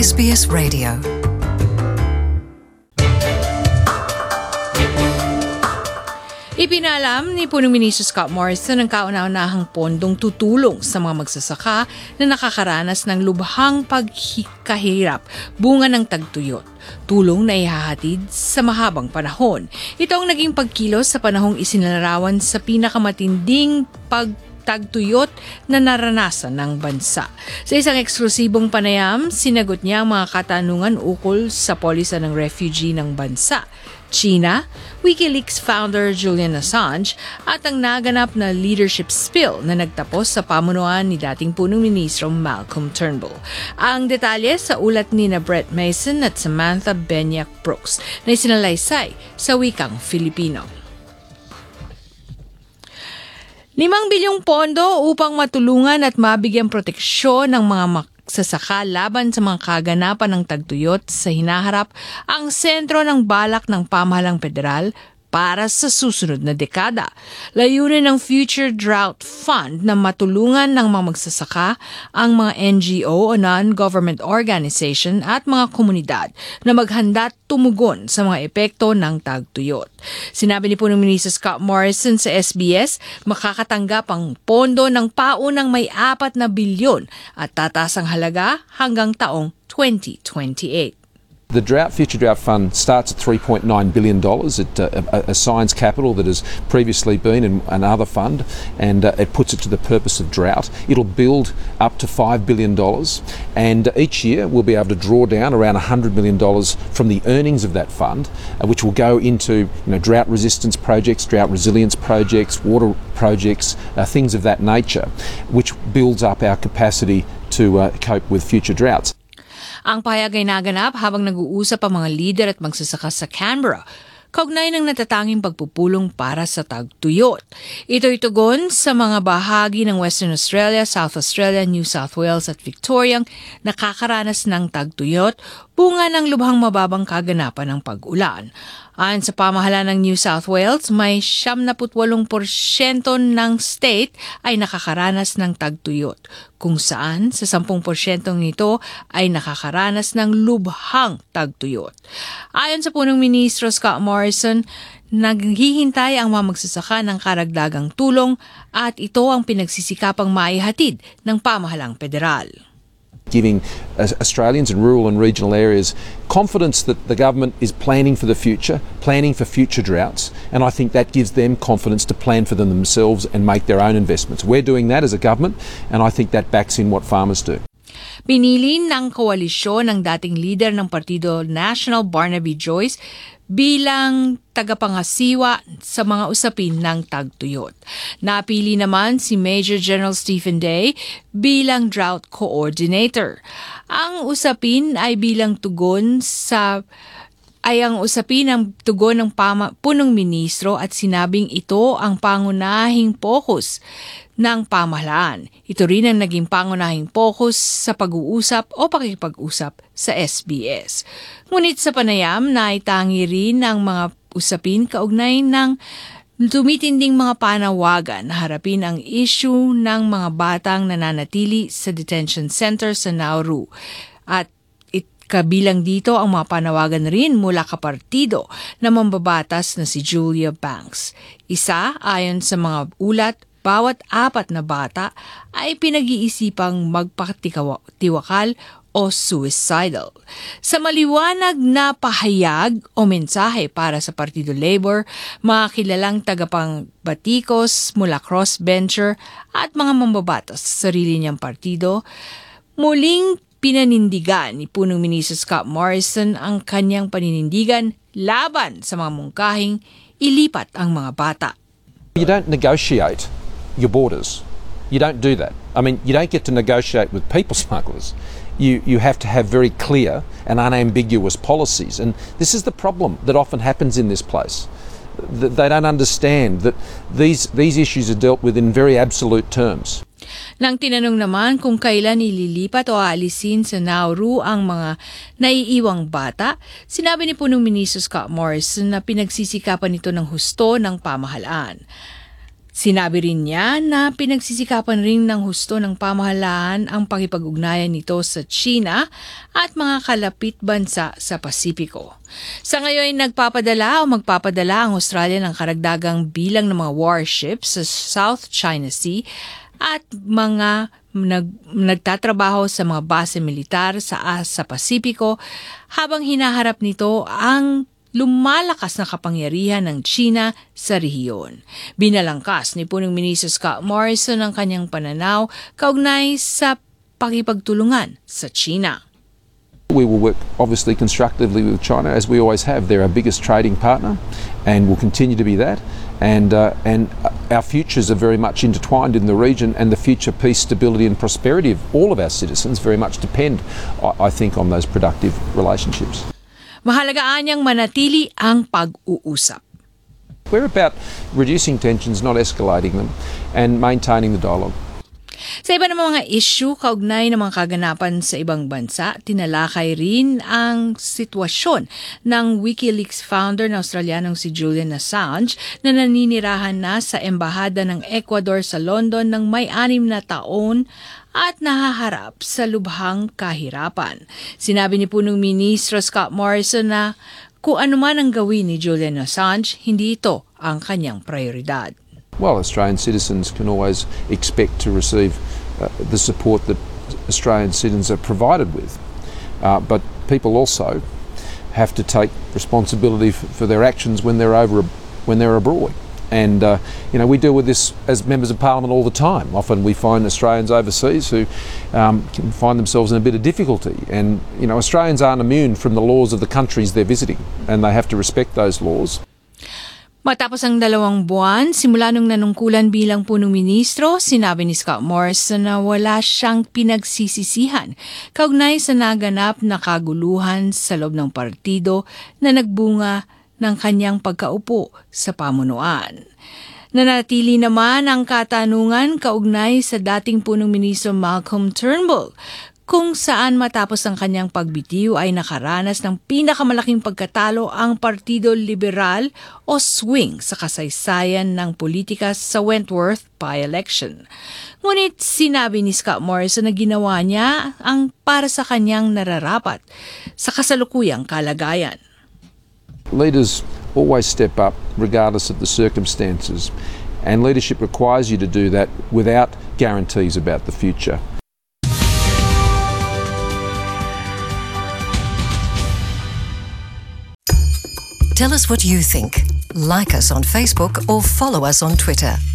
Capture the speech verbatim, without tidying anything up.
S B S Radio. Ipinalam ni Punong Ministro Scott Morrison ang kauna-unahang pondong tutulong sa mga magsasaka na nakakaranas ng lubhang pagkahirap bunga ng tagtuyot. Tulong na ihahatid sa mahabang panahon. Ito ang naging pagkilos sa panahong isinalarawan sa pinakamatinding pag tagtuyot na naranasan ng bansa. Sa isang eksklusibong panayam, sinagot niya ang mga katanungan ukol sa polisa ng refugee ng bansa, China, WikiLeaks founder Julian Assange at ang naganap na leadership spill na nagtapos sa pamunuan ni dating punong ministro Malcolm Turnbull. Ang detalye sa ulat ni na Brett Mason at Samantha Benyak Brooks na isinalaysay sa wikang Filipino. Limang bilyong pondo upang matulungan at mabigyan proteksyon ng mga magsasaka laban sa mga kaganapan ng tagtuyot sa hinaharap ang sentro ng balak ng pamahalang federal para sa susunod na dekada. Layunin ng Future Drought Fund na matulungan ng mga magsasaka ang mga N G O o non-government organization at mga komunidad na maghanda tumugon sa mga epekto ng tagtuyot. Sinabi ni Punong Ministro Scott Morrison sa S B S, makakatanggap ang pondo ng paunang may apat na bilyon at tataas ang halaga hanggang taong twenty twenty-eight. The Drought Future Drought Fund starts at three point nine billion dollars. It uh, assigns capital that has previously been in another fund, and uh, it puts it to the purpose of drought. It'll build up to five billion dollars, and each year we'll be able to draw down around one hundred million dollars from the earnings of that fund, uh, which will go into you know, drought resistance projects, drought resilience projects, water projects, uh, things of that nature, which builds up our capacity to uh, cope with future droughts. Ang pahayag ay naganap habang nag-uusap ang mga lider at magsasaka sa Canberra kaugnay ng natatanging pagpupulong para sa tagtuyot. Ito'y tugon sa mga bahagi ng Western Australia, South Australia, New South Wales at Victoria nakakaranas ng tagtuyot bunga ng lubhang mababang kaganapan ng pag-ulan. Ayon sa pamahalaan ng New South Wales, may siyam na putwalong porsyento ng state ay nakakaranas ng tagtuyot, kung saan sa sampung porsyento nito ay nakakaranas ng lubhang tagtuyot. Ayon sa punong ministro Scott Morrison, naghihintay ang mga magsasaka ng karagdagang tulong at ito ang pinagsisikapang maihatid ng pamahalang federal. Giving Australians in rural and regional areas confidence that the government is planning for the future, planning for future droughts, and I think that gives them confidence to plan for them themselves and make their own investments. We're doing that as a government, and I think that backs in what farmers do. Pinili ng koalisyon ng dating leader ng Partido National Barnaby Joyce bilang tagapangasiwa sa mga usapin ng tagtuyot. Napili naman si Major General Stephen Day bilang drought coordinator. Ang usapin ay bilang tugon sa ay ang usapin ng tugon ng pama, punong ministro at sinabing ito ang pangunahing focus ng pamahalaan. Ito rin ang naging pangunahing focus sa pag-uusap o pakikipag-usap sa S B S. Ngunit sa panayam na itangi rin ang mga usapin kaugnay ng tumitinding mga panawagan na harapin ang issue ng mga batang nananatili sa detention center sa Nauru. At kabilang dito ang mga panawagan rin mula kapartido na mambabatas na si Julia Banks. Isa, ayon sa mga ulat, bawat apat na bata ay pinag-iisipang magpakatiwakal o suicidal. Sa maliwanag na pahayag o mensahe para sa Partido Labor, mga kilalang tagapangbatikos mula crossbencher at mga mambabatas sa sarili niyang partido, muling pinanindigan ni Punong Ministro Scott Morrison ang kanyang paninindigan laban sa mga mungkahing ilipat ang mga bata. You don't negotiate your borders. You don't do that. I mean, you don't get to negotiate with people smugglers. You you have to have very clear and unambiguous policies. And this is the problem that often happens in this place. They don't understand that these these issues are dealt with in very absolute terms. Nang tinanong naman kung kailan ililipat o aalisin sa Nauru ang mga naiiwang bata, sinabi ni Punong Ministro Scott Morrison na pinagsisikapan nito ng husto ng pamahalaan. Sinabi rin niya na pinagsisikapan rin ng husto ng pamahalaan ang pakipag-ugnayan nito sa China at mga kalapit bansa sa Pasipiko. Sa ngayon, nagpapadala o magpapadala ang Australia ng karagdagang bilang ng mga warships sa South China Sea at mga nag, nagtatrabaho sa mga base militar sa, sa Pasipiko habang hinaharap nito ang lumalakas na kapangyarihan ng China sa rehiyon. Binalangkas ni punong Ministro Scott Morrison ang kanyang pananaw kaugnay sa pakipagtulungan sa China. We will work obviously constructively with China as we always have. They're our biggest trading partner and will continue to be that. And, uh, and our futures are very much intertwined in the region, and the future peace, stability and prosperity of all of our citizens very much depend, I, I think, on those productive relationships. Mahalagaan niyang manatili ang pag-uusap. We're about reducing tensions, not escalating them, and maintaining the dialogue. Sa iba namang mga issue kaugnay ng mga kaganapan sa ibang bansa, tinalakay rin ang sitwasyon ng WikiLeaks founder na Australianong si Julian Assange na naninirahan na sa embahada ng Ecuador sa London ng may anim na taon at nahaharap sa lubhang kahirapan. Sinabi ni punong Ministro Scott Morrison na kung ano man ang gawin ni Julian Assange, hindi ito ang kanyang prioridad. Well, Australian citizens can always expect to receive uh, the support that Australian citizens are provided with. Uh, but people also have to take responsibility for, for their actions when they're over when they're abroad. And uh, you know, we deal with this as members of Parliament all the time. Often we find Australians overseas who um, can find themselves in a bit of difficulty. And you know, Australians aren't immune from the laws of the countries they're visiting, and they have to respect those laws. Matapos ang dalawang buwan, simula nung nanungkulan bilang punong ministro, sinabi ni Scott Morrison na wala siyang pinagsisisihan kaugnay sa naganap na kaguluhan sa loob ng partido na nagbunga ng kanyang pagkaupo sa pamunuan. Nanatili naman ang katanungan kaugnay sa dating punong ministro Malcolm Turnbull, kung saan matapos ang kanyang pagbitiw ay nakaranas ng pinakamalaking pagkatalo ang Partido Liberal o Swing sa kasaysayan ng politika sa Wentworth by-election. Ngunit sinabi ni Scott Morrison na ginawa niya ang para sa kanyang nararapat sa kasalukuyang kalagayan. Leaders always step up regardless of the circumstances, and leadership requires you to do that without guarantees about the future. Tell us what you think. Like us on Facebook or follow us on Twitter.